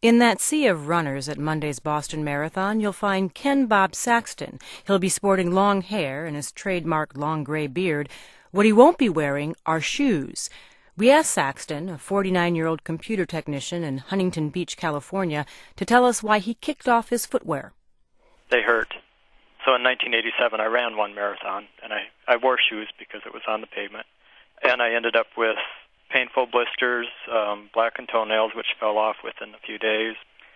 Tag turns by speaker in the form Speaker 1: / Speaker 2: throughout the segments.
Speaker 1: In that sea of runners at Monday's Boston Marathon, you'll find Ken Bob Saxton. He'll be sporting long hair and his trademark long gray beard. What he won't be wearing are shoes. We asked Saxton, a 49-year-old computer technician in Huntington Beach, California, to tell us why he kicked off his footwear.
Speaker 2: They hurt. So in 1987, I ran one marathon, and I wore shoes because it was on the pavement. And I ended up with painful blisters, blackened toenails, which fell off within a few days.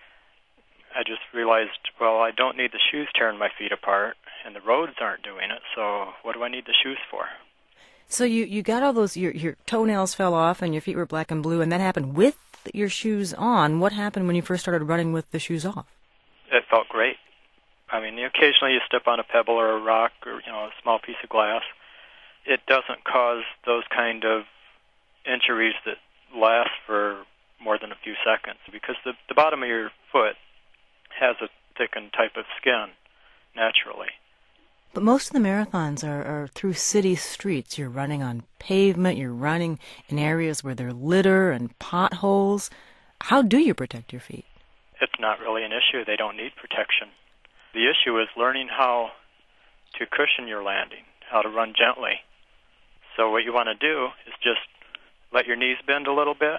Speaker 2: I just realized, well, I don't need the shoes tearing my feet apart, and the roads aren't doing it, so what do I need the shoes for?
Speaker 1: So you got all those, your toenails fell off and your feet were black and blue, and that happened with your shoes on. What happened when you first started running with the shoes off?
Speaker 2: It felt great. I mean, occasionally you step on a pebble or a rock or, a small piece of glass. It doesn't cause those kind of injuries that last for more than a few seconds because the bottom of your foot has a thickened type of skin naturally.
Speaker 1: But most of the marathons are through city streets. You're running on pavement, you're running in areas where there are litter and potholes. How do you protect your feet?
Speaker 2: It's not really an issue. They don't need protection. The issue is learning how to cushion your landing, how to run gently. So what you want to do is just let your knees bend a little bit,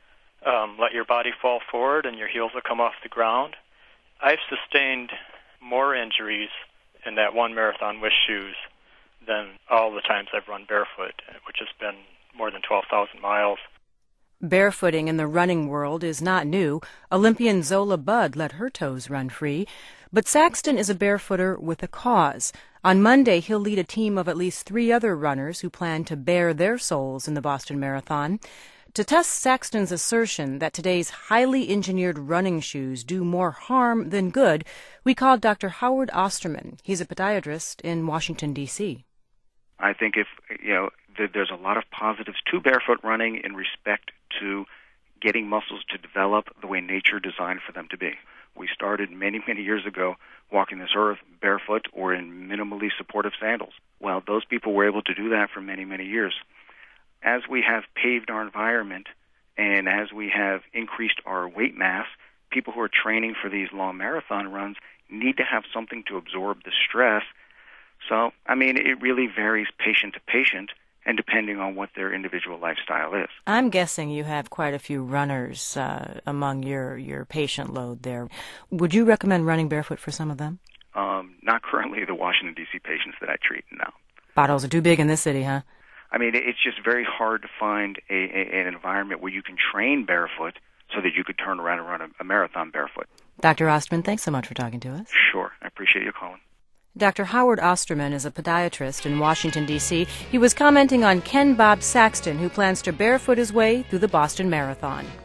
Speaker 2: let your body fall forward, and your heels will come off the ground. I've sustained more injuries in that one marathon with shoes than all the times I've run barefoot, which has been more than 12,000 miles.
Speaker 1: Barefooting in the running world is not new. Olympian Zola Budd let her toes run free. But Saxton is a barefooter with a cause. On Monday, he'll lead a team of at least 3 other runners who plan to bare their soles in the Boston Marathon. To test Saxton's assertion that today's highly engineered running shoes do more harm than good, we called Dr. Howard Osterman. He's a podiatrist in Washington, D.C.
Speaker 3: I think there's a lot of positives to barefoot running in respect to getting muscles to develop the way nature designed for them to be. We started many, many years ago walking this earth barefoot or in minimally supportive sandals. Well, those people were able to do that for many, many years. As we have paved our environment and as we have increased our weight mass, people who are training for these long marathon runs need to have something to absorb the stress. So, it really varies patient to patient and depending on what their individual lifestyle is.
Speaker 1: I'm guessing you have quite a few runners among your patient load there. Would you recommend running barefoot for some of them?
Speaker 3: Not currently the Washington, D.C. patients that I treat, no.
Speaker 1: Potholes are too big in this city, huh?
Speaker 3: It's just very hard to find an environment where you can train barefoot so that you could turn around and run a marathon barefoot.
Speaker 1: Dr. Osterman, thanks so much for talking to us.
Speaker 3: Sure. I appreciate you calling.
Speaker 1: Dr. Howard Osterman is a podiatrist in Washington, D.C. He was commenting on Ken Bob Saxton, who plans to barefoot his way through the Boston Marathon.